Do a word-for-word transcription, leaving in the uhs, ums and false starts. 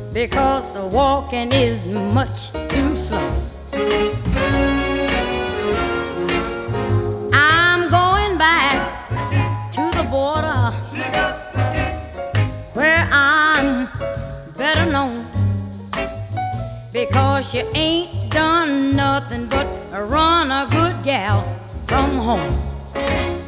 because the walking is much too slow. I'm going back to the border where I'm better known, because you ain't done nothing but run a good gal from home.